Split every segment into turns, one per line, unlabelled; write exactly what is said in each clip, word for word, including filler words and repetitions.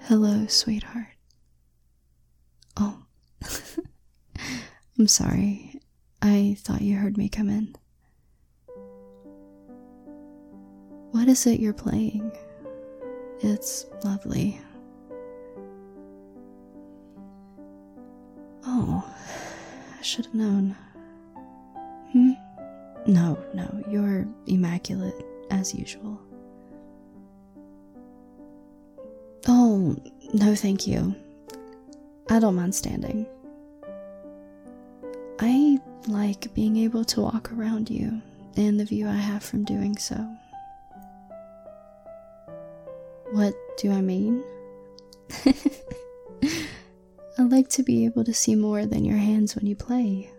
Hello, sweetheart. Oh, I'm sorry. I thought you heard me come in. What is it you're playing? It's lovely. Oh, I should have known. Hmm? No, no, you're immaculate, as usual. Oh, no thank you. I don't mind standing. I like being able to walk around you, and the view I have from doing so. What do I mean? I like to be able to see more than your hands when you play.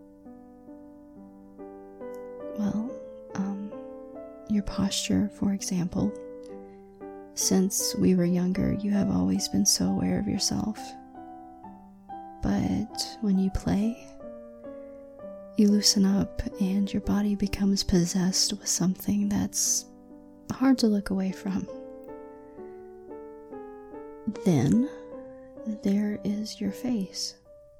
Well, um, your posture, for example. Since we were younger, you have always been so aware of yourself. But when you play, you loosen up and your body becomes possessed with something that's hard to look away from. Then, there is your face.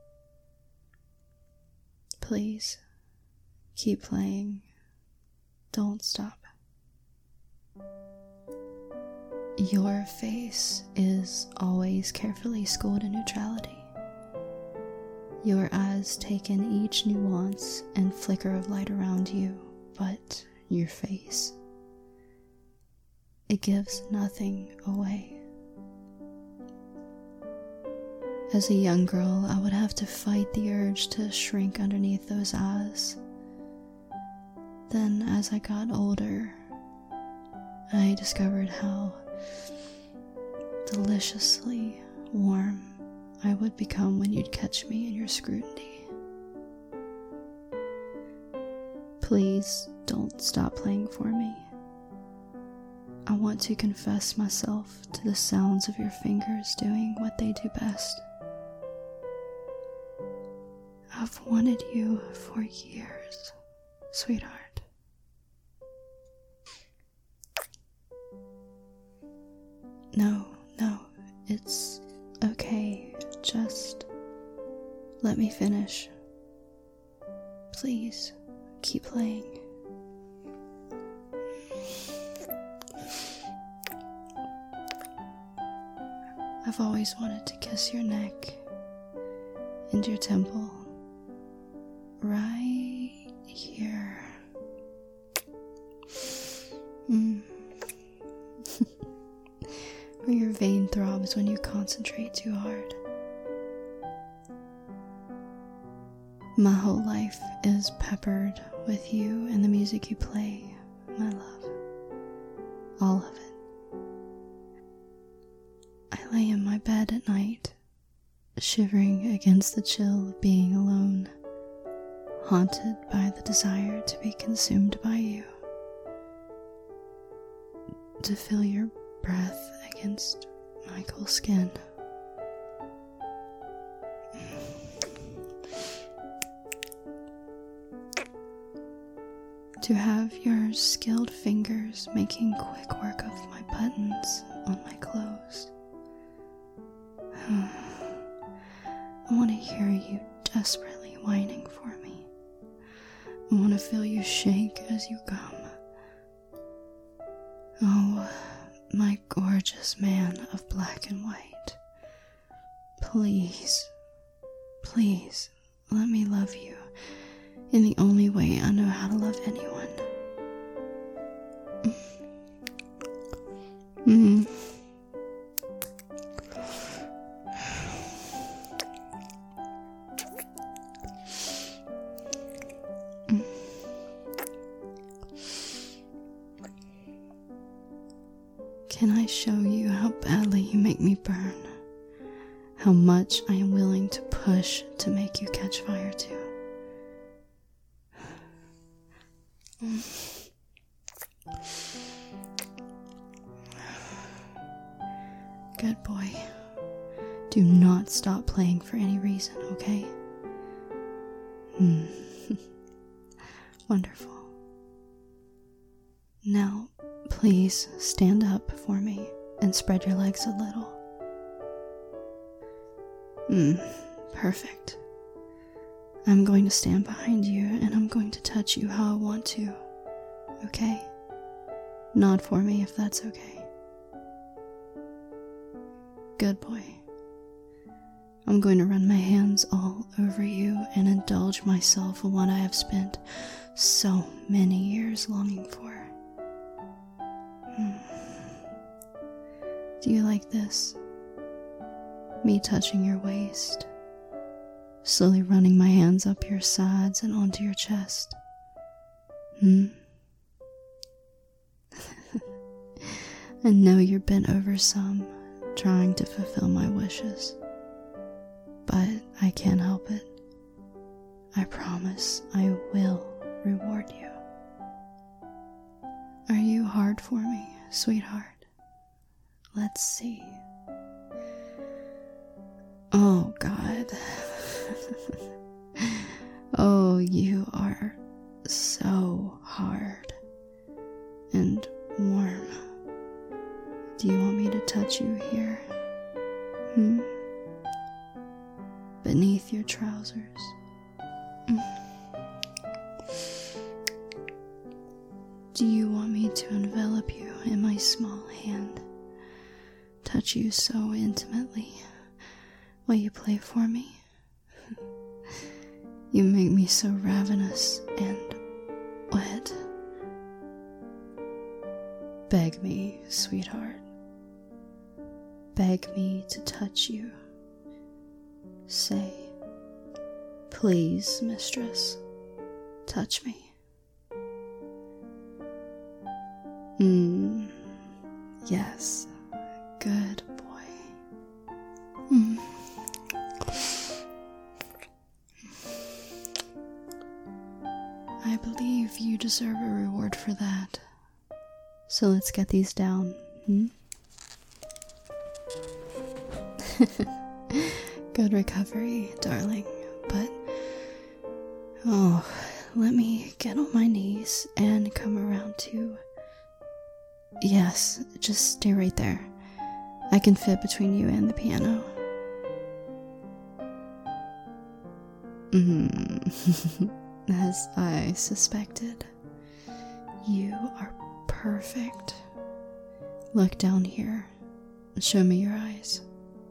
Please, keep playing. Don't stop. Your face is always carefully schooled in neutrality. Your eyes take in each nuance and flicker of light around you, but your face, it gives nothing away. As a young girl, I would have to fight the urge to shrink underneath those eyes. Then, as I got older, I discovered how deliciously warm I would become when you'd catch me in your scrutiny. Please don't stop playing for me. I want to confess myself to the sounds of your fingers doing what they do best. I've wanted you for years, sweetheart. No, no, it's okay. Just let me finish. Please, keep playing. I've always wanted to kiss your neck and your temple. Right here. Mm. Where your vein throbs when you concentrate too hard. My whole life is peppered with you and the music you play, my love. All of it. I lay in my bed at night, shivering against the chill of being alone, haunted by the desire to be consumed by you, to feel your breath against my cool skin. To have your skilled fingers making quick work of my buttons on my clothes. I want to hear you desperately whining for me. I want to feel you shake as you come. Oh, my gorgeous man of black and white. Please, please, let me love you in the only way I know how to love anyone. Mm. Can I show you how badly you make me burn? How much I am willing to push to make you catch fire too? Good boy. Do not stop playing for any reason, okay? Hmm. Wonderful. Now, please stand up for me and spread your legs a little. Hmm, perfect. I'm going to stand behind you and I'm going to touch you how I want to. Okay? Nod for me if that's okay. Good boy. I'm going to run my hands all over you and indulge myself in what I have spent so many years longing for. Hmm. Do you like this? Me touching your waist, slowly running my hands up your sides and onto your chest. Hmm? I know you're bent over some, trying to fulfill my wishes, but I can't help it. I promise I will reward you. Are you hard for me, sweetheart? Let's see. Oh, God. Oh, you are so hard and warm. Do you want me to touch you here? Hmm? Beneath your trousers. Mm. Do you want me to envelop you in my small hand? Touch you so intimately? Will you play for me? You make me so ravenous and wet. Beg me, sweetheart. Beg me to touch you. Say, please, mistress, touch me. Hmm. Yes. Good boy. Hmm. I believe you deserve a reward for that. So let's get these down, hmm? Good recovery, darling, but oh, let me get on my knees and come around to... Yes, just stay right there. I can fit between you and the piano. Mm. As I suspected, you are perfect. Look down here. Show me your eyes.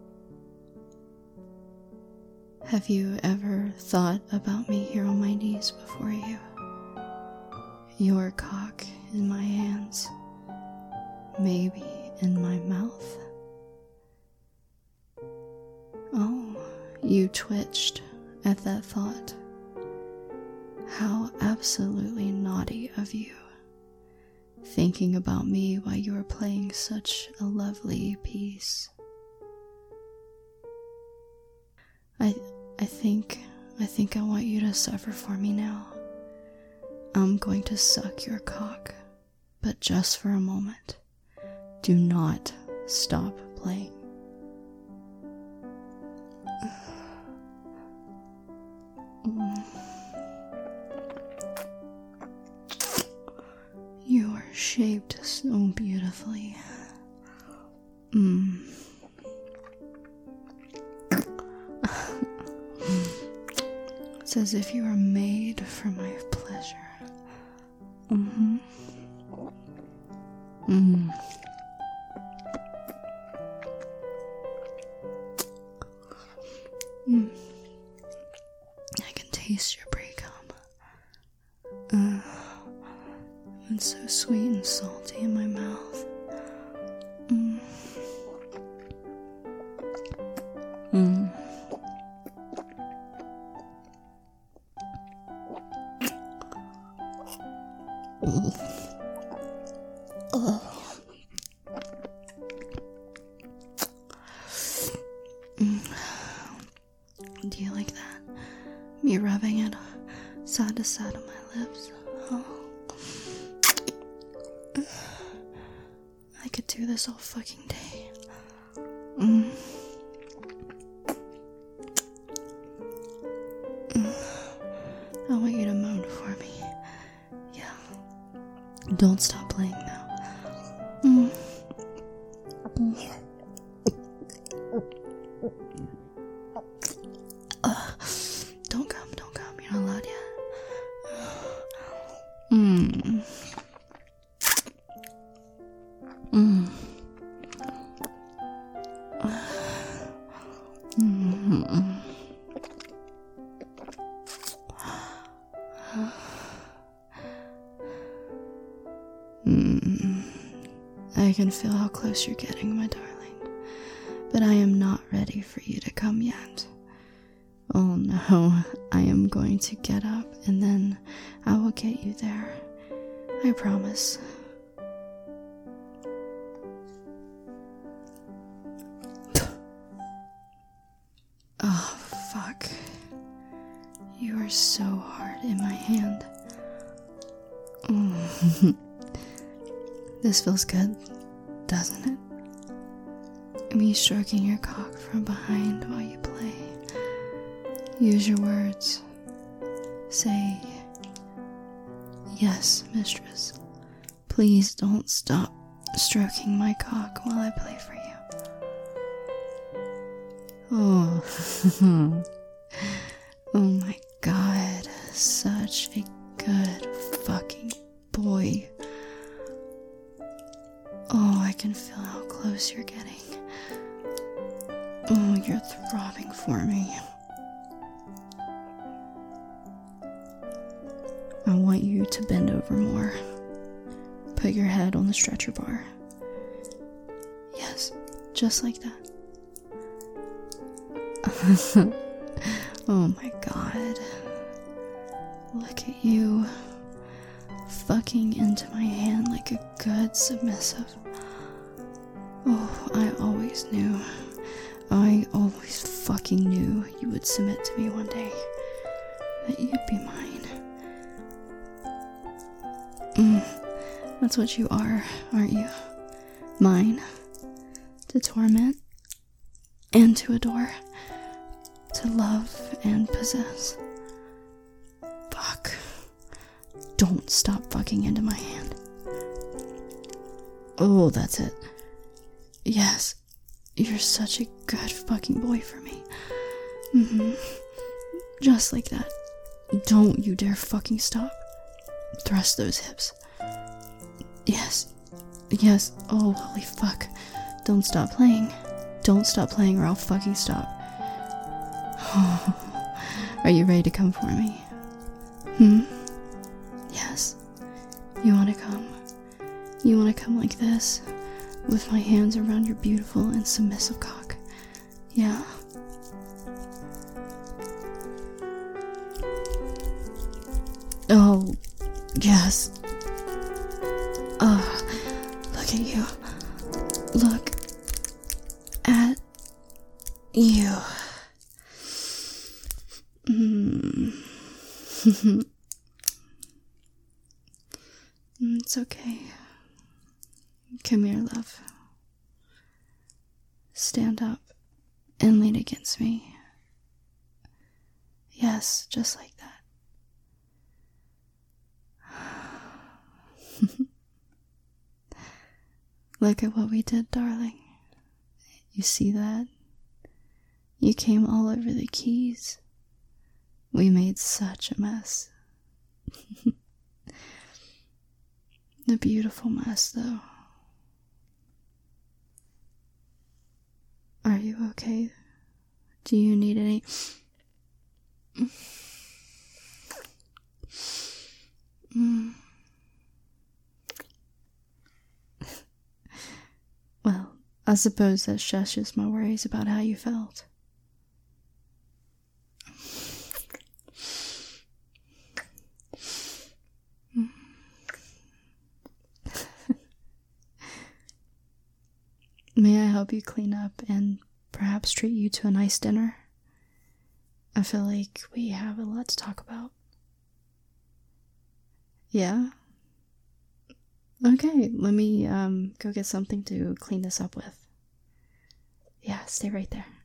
Have you ever thought about me here on my knees before you? Your cock in my hands, maybe in my mouth? Oh, you twitched at that thought. How absolutely naughty of you, thinking about me while you were playing such a lovely piece. I I think I think I want you to suffer for me now. I'm going to suck your cock, but just for a moment. Do not stop playing. You are shaped so beautifully. Mm. It's as if you were made for my pleasure. Mm-hmm. Mm. Mm. I can taste your pre-cum. Uh, it's so sweet and salty in my mouth. Mm. Mm. Oh. Mm. Do you like that? Me rubbing it side to side of my lips. Oh. I could do this all fucking day. Mm. Mm. I want you to moan for me. Yeah. Don't stop playing now. Mm. Mm. Mm. Mm. Mm. Mm. I can feel how close you're getting, my darling. But I am not ready for you to come yet. Oh no, I am going to get up and then I will get you there. I promise. Oh, fuck. You are so hard in my hand. Oh. This feels good, doesn't it? Me stroking your cock from behind while you play. Use your words. Say, yes, mistress. Please don't stop stroking my cock while I play for you. Oh, oh my god, such a good fucking boy. Oh, I can feel how close you're getting. Oh, you're throbbing for me. I want you to bend over more. Put your head on the stretcher bar. Yes, just like that. Oh my god. Look at you. Fucking into my hand like a good submissive. Oh, I always knew. I always fucking knew you would submit to me one day. That you'd be mine. Mm, that's what you are, aren't you? Mine. To torment. And to adore. To love and possess. Fuck. Don't stop fucking into my hand. Oh, that's it. Yes. You're such a good fucking boy for me. Mm-hmm. Just like that. Don't you dare fucking stop. Thrust those hips. Yes. Yes. Oh, holy fuck. Don't stop playing. Don't stop playing or I'll fucking stop. Are you ready to come for me? Hmm? Yes. You wanna come? You wanna come like this? With my hands around your beautiful and submissive cock. Yeah. Oh, yes. Oh, look at you. Look at you. Mm. It's okay. Come here, love. Stand up and lean against me. Yes, just like that. Look at what we did, darling. You see that? You came all over the keys. We made such a mess. A beautiful mess, though. Are you okay? Do you need any... Mm. Well, I suppose that shushes my worries about how you felt. May I help you clean up and perhaps treat you to a nice dinner? I feel like we have a lot to talk about. Yeah? Okay, let me um go get something to clean this up with. Yeah, stay right there.